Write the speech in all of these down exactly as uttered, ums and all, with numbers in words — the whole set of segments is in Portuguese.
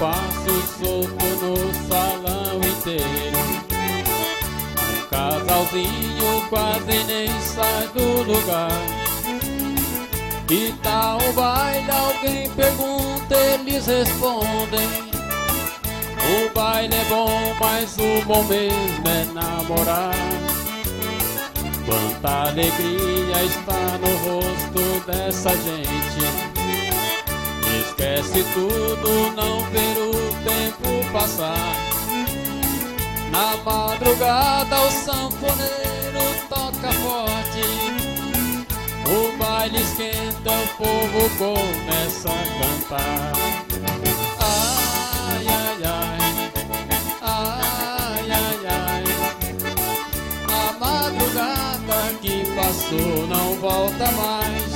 passo solto no salão inteiro. Um casalzinho quase nem sai do lugar. Que tal o baile? Alguém pergunta, eles respondem: o baile é bom, mas o bom mesmo é namorar. Quanta alegria está no rosto dessa gente. Esquece tudo, não ver o tempo passar. Na madrugada o sanfoneiro toca forte. O baile esquenta, o povo começa a cantar. Ai, ai, ai, ai, ai, ai. A madrugada que passou não volta mais.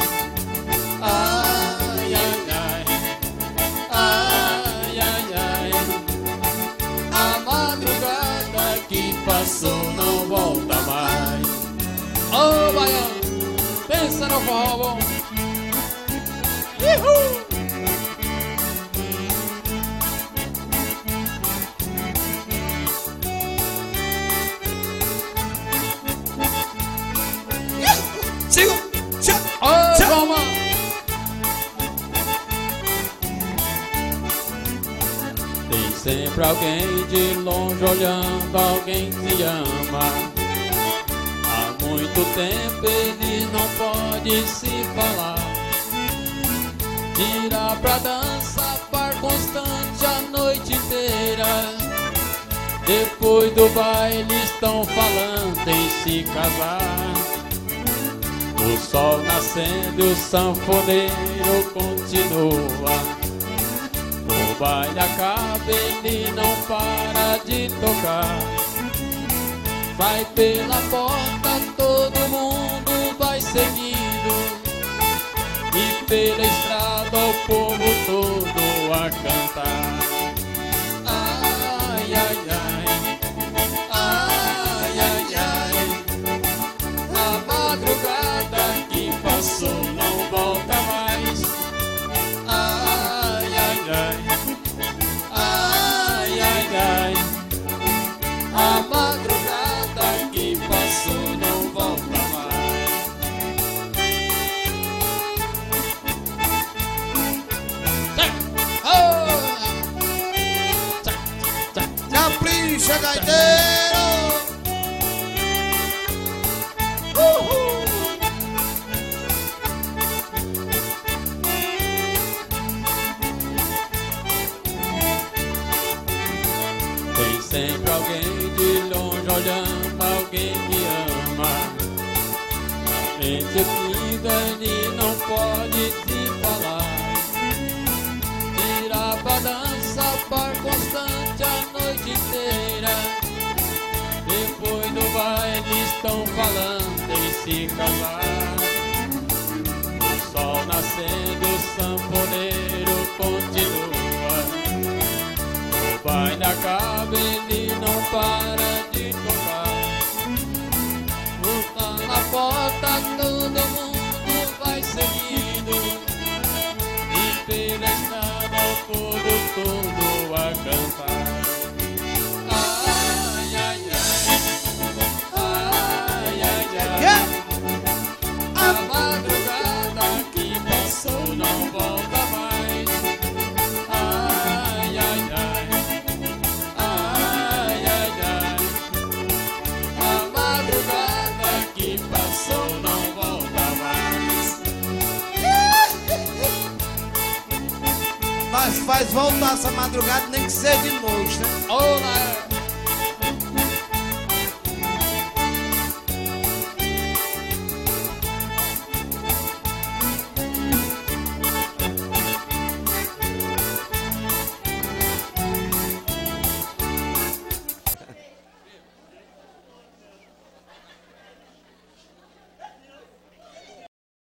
Ai, ai, ai, ai, ai, ai. A madrugada que passou não volta mais. Ô, baiano, pensa no forró bom. Uhul! Siga! Ô, Roma! Tem sempre alguém de longe olhando, alguém que ama. Há muito tempo eles não podem se falar. Tira pra dança, par constante a noite inteira. Depois do baile estão falando em se casar. O sol nascendo e o sanfoneiro continua. O baile acaba, ele não para de tocar. Vai pela porta, todo mundo vai seguindo. E pela estrada o povo todo a cantar. Ai, ai, ai, ai, ai, ai. A madrugada que passou não volta mais. Ai, ai, ai, ai, ai, ai. A madrugada que passou não volta mais. Capricha, gaiteiro! Uhul! Tem sempre alguém de longe olhando, alguém que ama. Entre pinga e não pode se falar. Tira pra dança, par constante a noite inteira. Depois do baile estão falando em se casar. O sol nascendo, o sanfoneiro continua. O baile acaba, ele não para de tocar. Luta na porta, todo mundo vai seguindo. E pela estrada o povo todo a cantar. Ai, ai, ai, ai, ai, ai. A madrugada que passou não volta mais. Ai, ai, ai, ai, ai, ai. A madrugada que passou não volta mais. Mas faz voltar essa madrugada, nem que seja de noite, né? Olá!